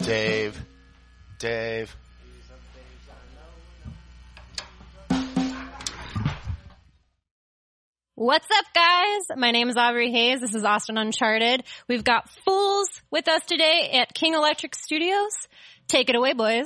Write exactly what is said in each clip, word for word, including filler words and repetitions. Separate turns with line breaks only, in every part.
Dave. Dave.
What's up, guys? My name is Aubrey Hayes. This is Austin Uncharted. We've got Fools with us today at King Electric Studios. Take it away, boys.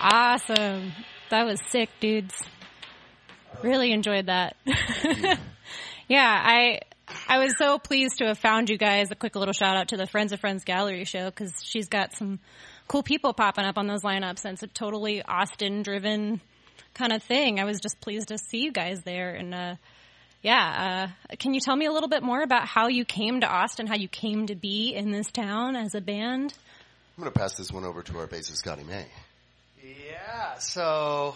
Awesome. That was sick, dudes. Really enjoyed that. Yeah, I I was so pleased to have found you guys. A quick little shout out to the Friends of Friends Gallery show, because she's got some cool people popping up on those lineups, and it's a totally Austin-driven kind of thing. I was just pleased to see you guys there. And uh, yeah, uh, can you tell me a little bit more about how you came to Austin, how you came to be in this town as a band?
I'm going to pass this one over to our bassist, Scotty May.
Yeah, so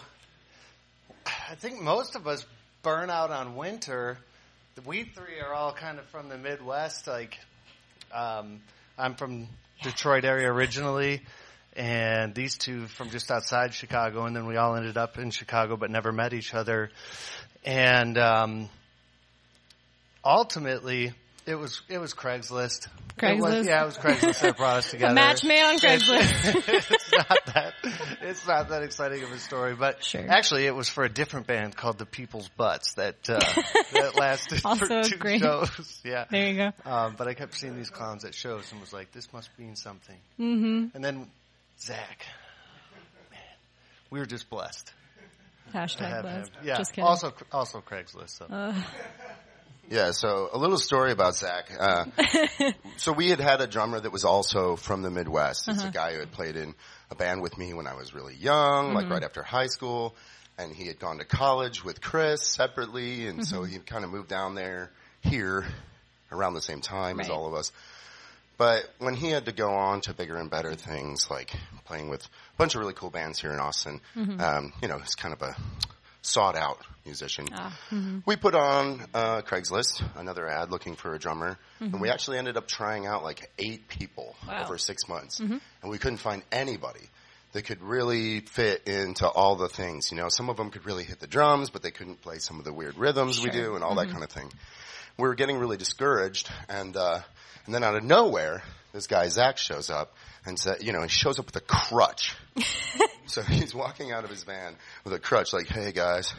I think most of us burn out on winter. We three are all kind of from the Midwest. Like, um, I'm from Detroit area originally, and these two from just outside Chicago, and then we all ended up in Chicago but never met each other. And um, ultimately, it was it was Craigslist.
Craigslist?
It was, yeah, it was Craigslist that brought us together.
A match made on Craigslist.
It's, it's not that it's not that exciting of a story, but
sure.
Actually, it was for a different band called the People's Butts that uh, that lasted
also
for two
great.
shows. Yeah,
there you go.
Um, but I kept seeing these clowns at shows and was like, "This must mean something."
Mm-hmm.
And then Zach, man, we were just blessed.
Hashtag blessed.
Yeah.
Just kidding.
Also, also Craigslist. So.
Uh.
Yeah, so a little story about Zach. Uh, so we had had a drummer that was also from the Midwest. It's
uh-huh.
a guy who had played in a band with me when I was really young, mm-hmm. like right after high school. And he had gone to college with Chris separately, and mm-hmm. so he kind of moved down there here around the same time right. as all of us. But when he had to go on to bigger and better things, like playing with a bunch of really cool bands here in Austin, mm-hmm. um, you know, he's kind of a sought-out musician. Ah, mm-hmm. We put on uh, Craigslist, another ad looking for a drummer, mm-hmm. and we actually ended up trying out like eight people wow. over six months, mm-hmm. and we couldn't find anybody that could really fit into all the things. You know, some of them could really hit the drums, but they couldn't play some of the weird rhythms sure. we do and all mm-hmm. that kind of thing. We were getting really discouraged, and uh, and then out of nowhere, this guy Zach shows up and said, you know, he shows up with a crutch. So he's walking out of his van with a crutch, like, "Hey guys,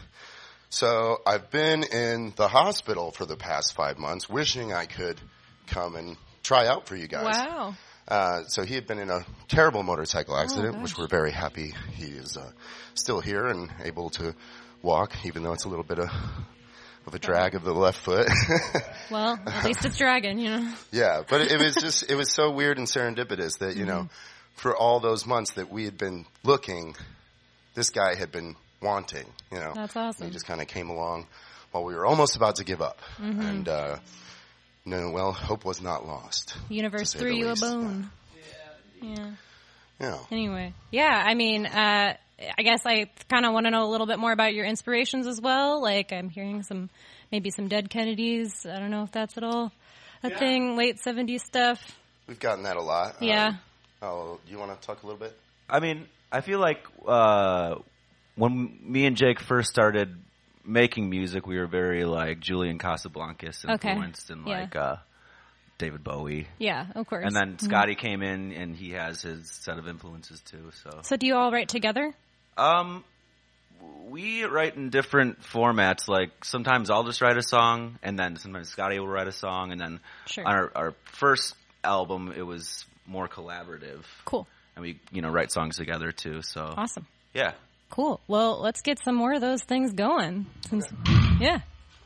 so I've been in the hospital for the past five months, wishing I could come and try out for you guys."
Wow.
Uh, so he had been in a terrible motorcycle accident,
oh,
which we're very happy he is uh, still here and able to walk, even though it's a little bit of, of a drag of the left foot.
Well, at least it's dragging, you know.
Yeah, but it, it was just, it was so weird and serendipitous that, you mm-hmm. know, for all those months that we had been looking, this guy had been wanting, you know.
That's awesome.
And he just kind of came along while we were almost about to give up. Mm-hmm. And, uh, no, well, hope was not lost.
The universe threw you a bone. Yeah. Yeah.
Yeah.
Anyway. Yeah, I mean, uh, I guess I kind of want to know a little bit more about your inspirations as well. Like, I'm hearing some, maybe some Dead Kennedys. I don't know if that's at all a yeah. thing, late seventies stuff.
We've gotten that a lot.
Yeah.
Um, oh, do you want to talk a little bit?
I mean, I feel like uh, when me and Jake first started making music, we were very like Julian Casablancas influenced, okay. and
yeah.
like uh, David Bowie.
Yeah, of course.
And then
mm-hmm.
Scotty came in, and he has his set of influences too. So,
so do you all write together?
Um, we write in different formats. Like sometimes I'll just write a song, and then sometimes Scotty will write a song, and then
sure.
on our, our first album, it was more collaborative.
Cool.
And we, you know, write songs together too. So
awesome.
Yeah.
Cool. Well, let's get some more of those things going. Since, yeah.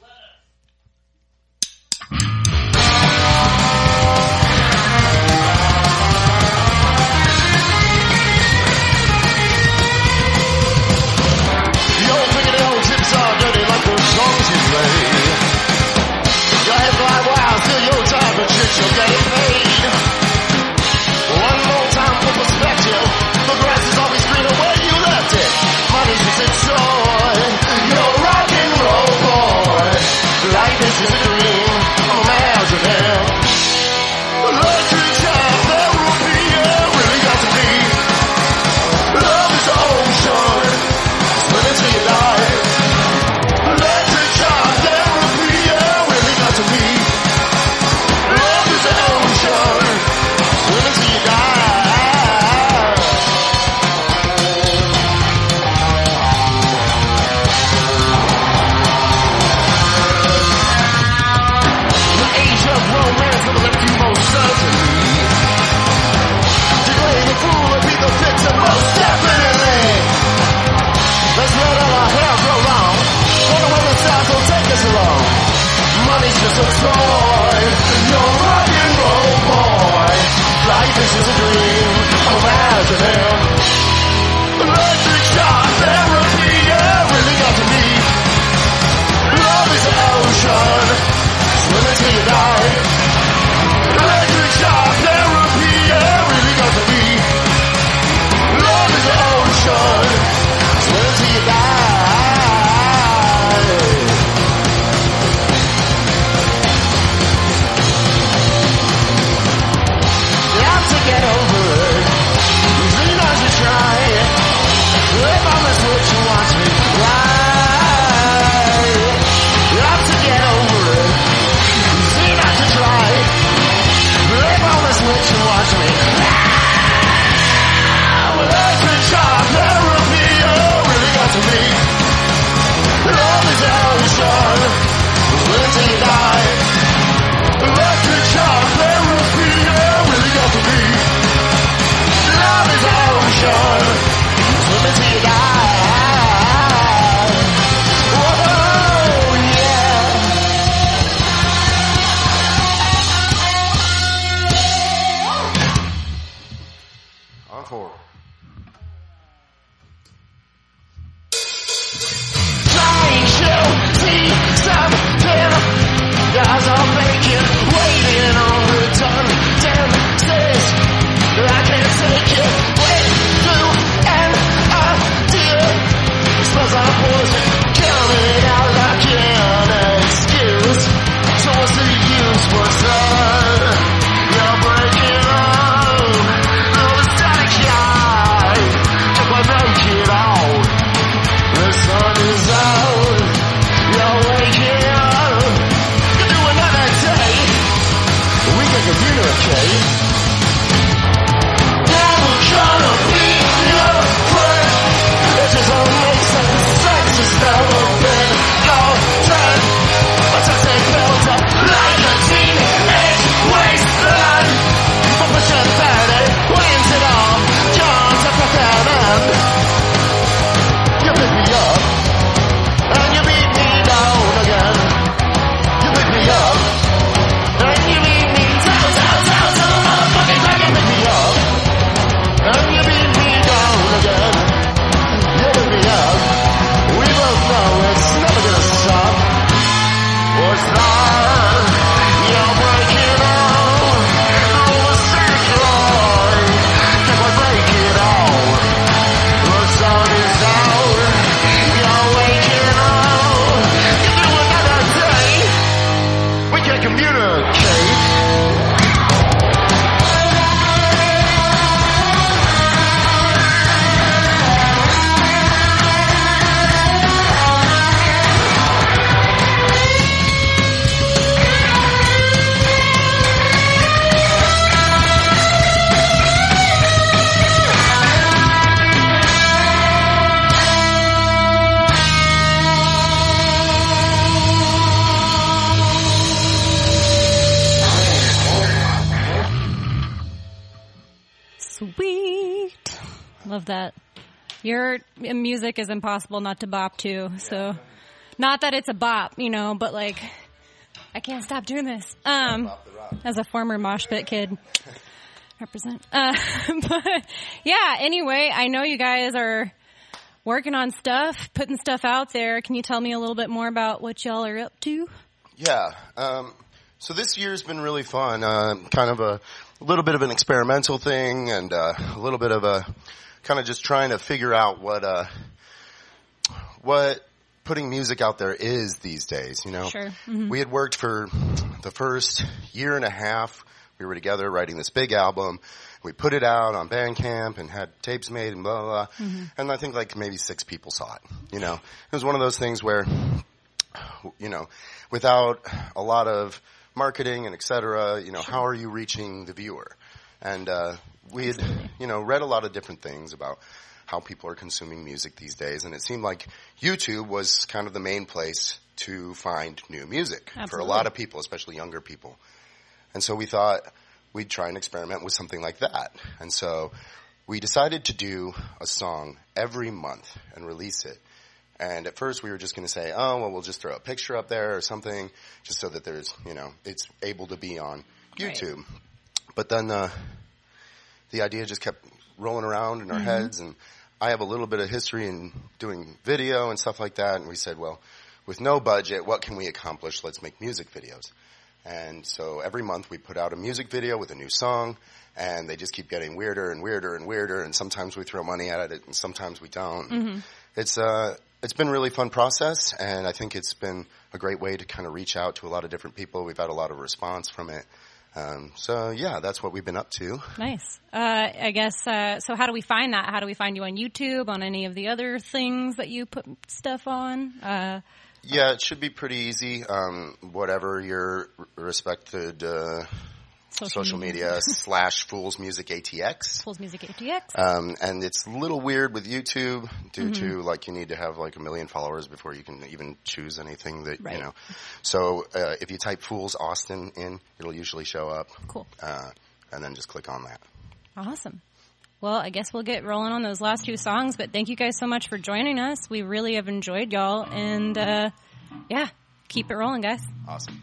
Your fingertips are dirty like those songs you play. Your head's like wow, still your time, but shit, you're getting paid. One more time for perspective. The grass is always greener where you left it. Money's just a toy. You're rock and roll boy. Life is just a dream. I'm imagining. Electric time, therapy, yeah, really got to be. Love is the ocean. Split it till you die. Electric time, therapy, yeah, really got to be. Love is the ocean. him. Electric shock therapy, yeah, really got to me. Love is an ocean, swimming till you die. Electric shock therapy, yeah, really got to me. Love is an ocean, swimming till you die. Get over it. Lean as you try. If I'm as what you want me, right? You have to get over it. Lean as you try. If I'm as what you want me, ah, electric shock therapy, oh, really got to me. Love is an ocean, live till you die. Electric shock therapy, oh, really got to me. Love is an ocean, swimming till you die. Whoa, yeah.
Encore.
Trying to see something. Guys are making, waiting on return. Tenses, I can't take it. Wait through an idea. Suppose I'm poison, coming out like an excuse. So what's the use? What's up? You're breaking up. No, the static guy. Took my make it out. The sun is out. You're waking up. You do another day. We can communicate. Never gonna be your friend. It just don't make sense. Sex has never been your friend. But since they built up like a teenage wasteland, but pushing thirty wins it all. John's up at that end. You pick me up, and you beat me down again. You pick me up, and you beat me down, down, down to the motherfucking ground. You pick me up, and you beat me down again. You pick me up. We both know it's never gonna stop. What's that? You're breaking out. Oh, sick Lord. Can't quite break it all. The sun is out. You're waking up. You do another day. We can communicate.
Sweet. Love that. Your music is impossible not to bop to. So, not that it's a bop, you know, but like, I can't stop doing this. Um, as a former mosh pit kid, represent. Uh, but yeah. Anyway, I know you guys are working on stuff, putting stuff out there. Can you tell me a little bit more about what y'all are up to?
Yeah. Um, so this year's been really fun. Uh, kind of a little bit of an experimental thing, and uh, a little bit of a kind of just trying to figure out what uh, what putting music out there is these days. You know,
Sure. Mm-hmm.
We had worked for the first year and a half. We were together writing this big album. We put it out on Bandcamp and had tapes made and blah, blah, blah. Mm-hmm. And I think like maybe six people saw it. You know, it was one of those things where, you know, without a lot of marketing and et cetera, you know,
Sure.
how are you reaching the viewer? And, uh, we had, you know, read a lot of different things about how people are consuming music these days. And it seemed like YouTube was kind of the main place to find new music
Absolutely.
for a lot of people, especially younger people. And so we thought we'd try and experiment with something like that. And so we decided to do a song every month and release it. And at first we were just going to say, oh, well, we'll just throw a picture up there or something just so that there's, you know, it's able to be on YouTube. Right. But then uh, the idea just kept rolling around in our
mm-hmm.
heads, and I have a little bit of history in doing video and stuff like that, and we said, well, with no budget, what can we accomplish? Let's make music videos. And so every month we put out a music video with a new song, and they just keep getting weirder and weirder and weirder, and sometimes we throw money at it, and sometimes we don't.
Mm-hmm.
It's uh, it's been a really fun process, and I think it's been a great way to kind of reach out to a lot of different people. We've had a lot of response from it. Um, so yeah, that's what we've been up to.
Nice. Uh, I guess, uh, so how do we find that? How do we find you on YouTube, on any of the other things that you put stuff on? Uh,
yeah, it should be pretty easy. Um, whatever your respected, uh, social, social media, media slash Fools Music A T X.
Fools Music A T X.
Um, and it's a little weird with YouTube due mm-hmm. to like you need to have like a million followers before you can even choose anything that, right. you know. So, uh, if you type Fools Austin in, it'll usually show up.
Cool.
Uh, and then just click on that.
Awesome. Well, I guess we'll get rolling on those last two songs, but thank you guys so much for joining us. We really have enjoyed y'all, and, uh, yeah, keep it rolling, guys.
Awesome.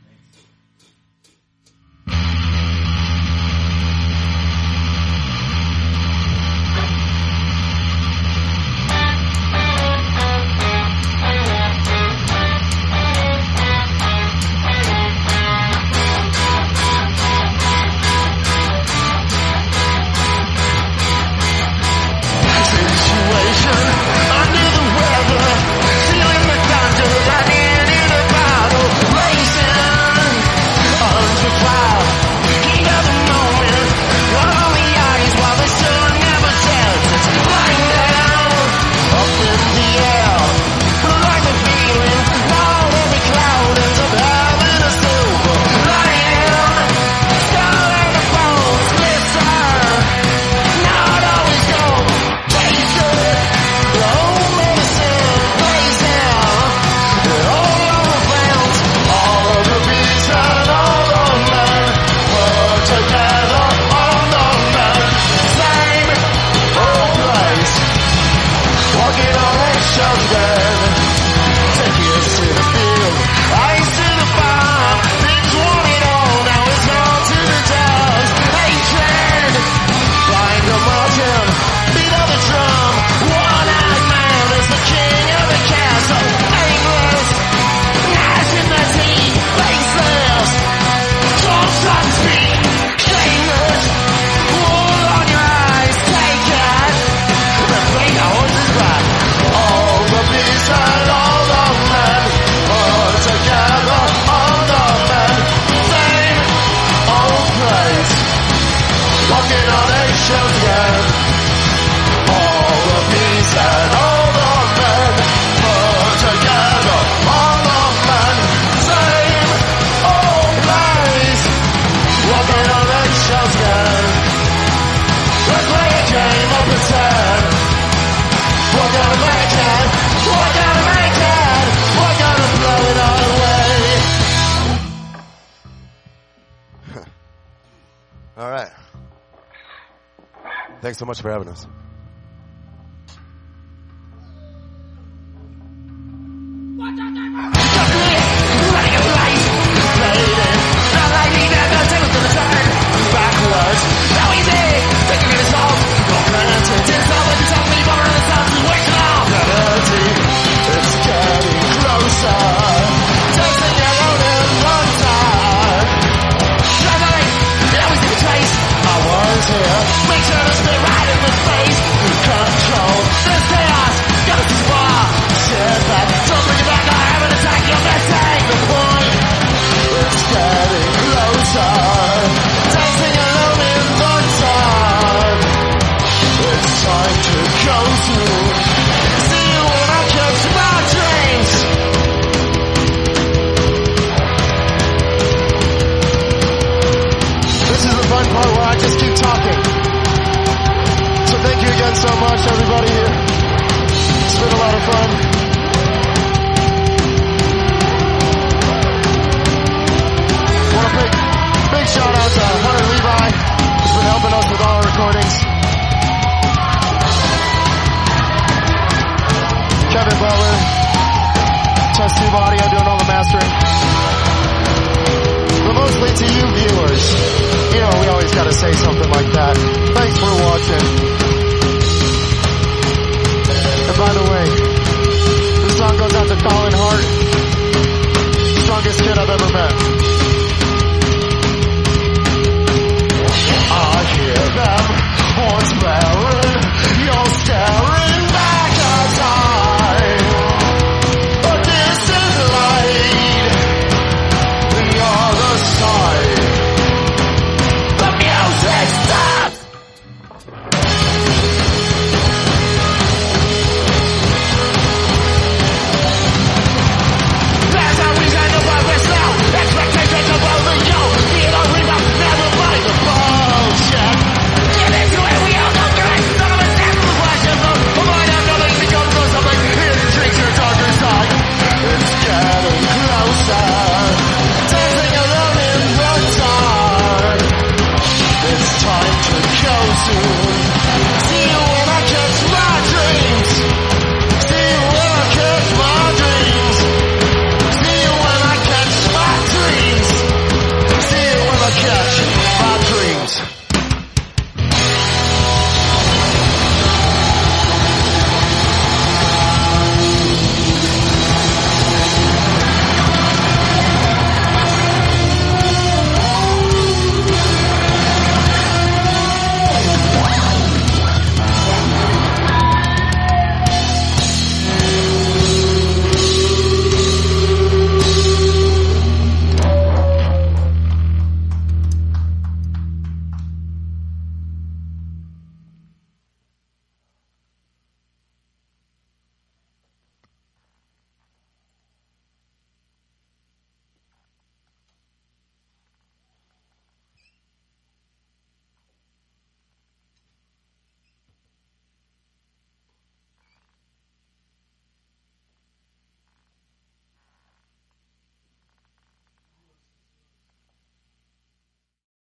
Under the weather, feeling the thunder, lightning in a bottle, racing under fire. Heat of the moment, run on the eyes while the sun never sets. It's flying down, up in the air, like the feeling, all every cloud ends up having a silver lining. Skull and the bones glisten, not always gold.
All right. Thanks so much for having us.
Make sure to stay right in the face. Control. This chaos. Gotta spar. Sit back. Don't bring it back. I have an attack. You're missing the point. It's getting closer. Dancing alone in the dark. It's time to go through. See you when I catch my dreams. This is the fun part where I just keep talking. So thank you again so much, everybody here. It's been a lot of fun. Want a big, big shout out to Hunter Levi, who's been helping us with all our recordings. Kevin Butler, Test Tube Audio doing all the mastering. But mostly to you viewers. You know, we always gotta say something like that. Thanks for watching.